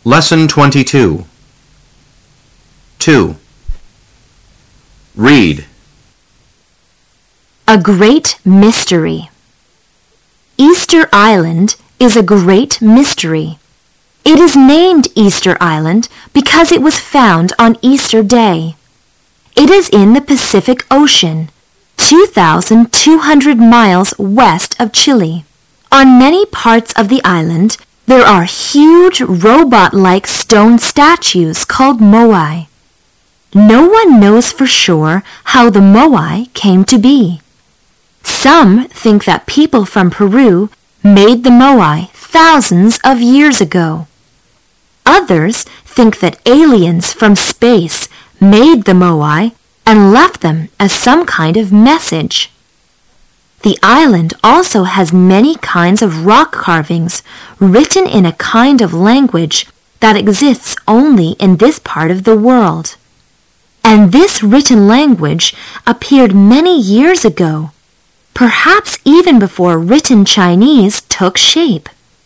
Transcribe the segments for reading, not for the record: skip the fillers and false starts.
Lesson 22. 2. Read. A great mystery. Easter Island is a great mystery. It is named Easter Island because it was found on Easter Day. It is in the Pacific Ocean, 2,200 miles west of Chile. On many parts of the island, there are huge robot-like stone statues called moai. No one knows for sure how the moai came to be. Some think that people from Peru made the moai thousands of years ago. Others think that aliens from space made the moai and left them as some kind of message. The island also has many kinds of rock carvings written in a kind of language that exists only in this part of the world. And this written language appeared many years ago, perhaps even before written Chinese took shape.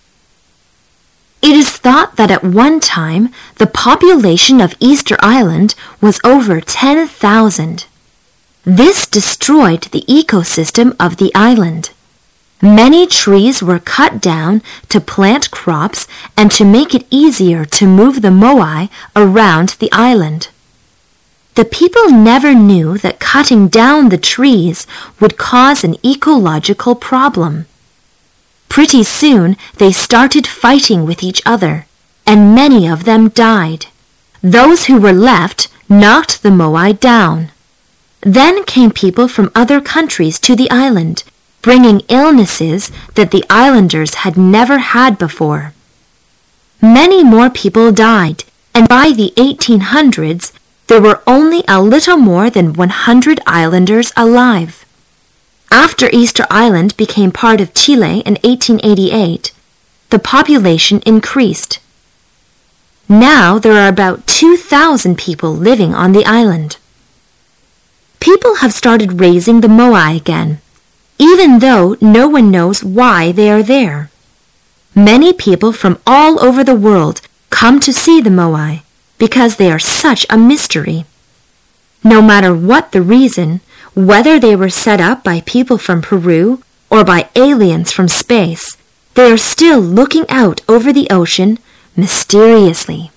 It is thought that at one time the population of Easter Island was over 10,000. This destroyed the ecosystem of the island. Many trees were cut down to plant crops and to make it easier to move the moai around the island. The people never knew that cutting down the trees would cause an ecological problem. Pretty soon they started fighting with each other, and many of them died. Those who were left knocked the moai down. Then came people from other countries to the island, bringing illnesses that the islanders had never had before. Many more people died, and by the 1800s, there were only a little more than 100 islanders alive. After Easter Island became part of Chile in 1888, the population increased. Now there are about 2,000 people living on the island. People have started raising the moai again, even though no one knows why they are there. Many people from all over the world come to see the moai because they are such a mystery. No matter what the reason, whether they were set up by people from Peru or by aliens from space, they are still looking out over the ocean mysteriously.